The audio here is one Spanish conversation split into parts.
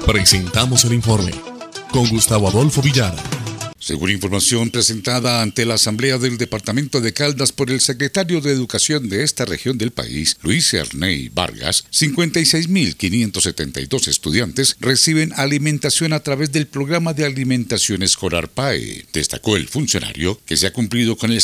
Presentamos el informe con Gustavo Adolfo Villara. Según información presentada ante la Asamblea del Departamento de Caldas por el secretario de Educación de esta región del país, Luis Erney Vargas, 56.572 estudiantes reciben alimentación a través del Programa de Alimentación Escolar PAE. Destacó el funcionario que se ha cumplido con el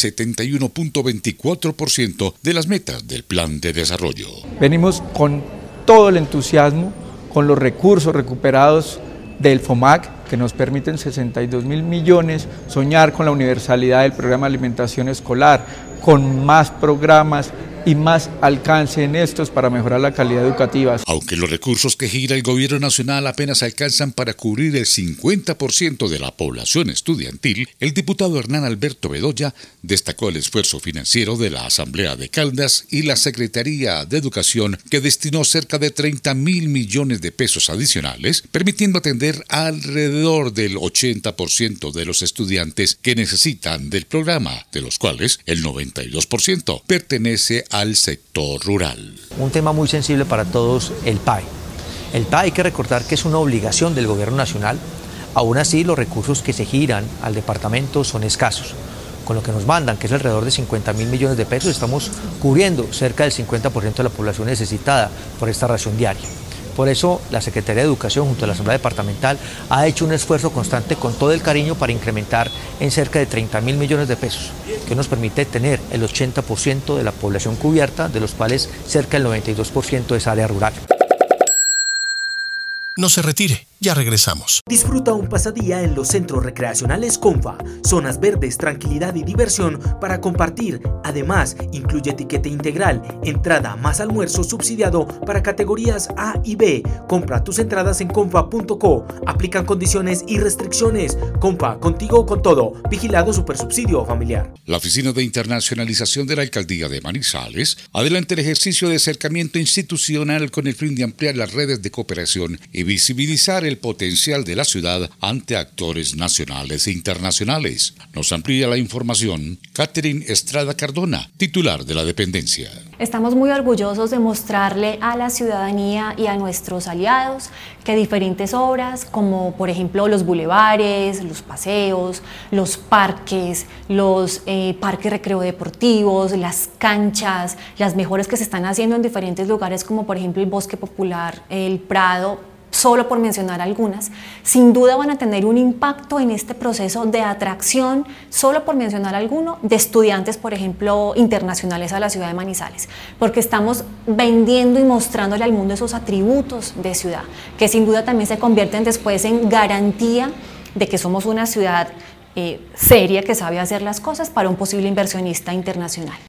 71.24% de las metas del plan de desarrollo. Venimos con todo el entusiasmo, con los recursos recuperados del FOMAC, que nos permiten 62.000 millones, soñar con la universalidad del programa de alimentación escolar, con más programas y más alcance en estos para mejorar la calidad educativa. Aunque los recursos que gira el gobierno nacional apenas alcanzan para cubrir el 50% de la población estudiantil, el diputado Hernán Alberto Bedoya destacó el esfuerzo financiero de la Asamblea de Caldas y la Secretaría de Educación, que destinó cerca de 30.000 millones de pesos adicionales, permitiendo atender alrededor del 80% de los estudiantes que necesitan del programa, de los cuales el 92% pertenece al sector rural. Un tema muy sensible para todos, el PAE. El PAE hay que recordar que es una obligación del gobierno nacional. Aún así, los recursos que se giran al departamento son escasos. Con lo que nos mandan, que es alrededor de 50.000 millones de pesos, estamos cubriendo cerca del 50% de la población necesitada por esta ración diaria. Por eso, la Secretaría de Educación, junto a la Asamblea Departamental, ha hecho un esfuerzo constante con todo el cariño para incrementar en cerca de 30.000 millones de pesos, que nos permite tener el 80% de la población cubierta, de los cuales cerca del 92% es área rural. No se retire, ya regresamos. Disfruta un pasadía en los centros recreacionales Comfa, zonas verdes, tranquilidad y diversión para compartir. Además, incluye tiquete integral, entrada más almuerzo subsidiado para categorías A y B. Compra tus entradas en comfa.co. Aplican condiciones y restricciones. Comfa, contigo con todo. Vigilado Supersubsidio Familiar. La Oficina de Internacionalización de la Alcaldía de Manizales adelanta el ejercicio de acercamiento institucional con el fin de ampliar las redes de cooperación y visibilizar el potencial de la ciudad ante actores nacionales e internacionales. Nos amplía la información Catherine Estrada Cardona, titular de la dependencia. Estamos muy orgullosos de mostrarle a la ciudadanía y a nuestros aliados que diferentes obras, como por ejemplo los bulevares, los paseos, los parques, los parques recreo-deportivos, las canchas, las mejoras que se están haciendo en diferentes lugares, como por ejemplo el Bosque Popular, el Prado, solo por mencionar algunas, sin duda van a tener un impacto en este proceso de atracción, solo por mencionar alguno, de estudiantes, por ejemplo, internacionales a la ciudad de Manizales, porque estamos vendiendo y mostrándole al mundo esos atributos de ciudad, que sin duda también se convierten después en garantía de que somos una ciudad seria, que sabe hacer las cosas para un posible inversionista internacional.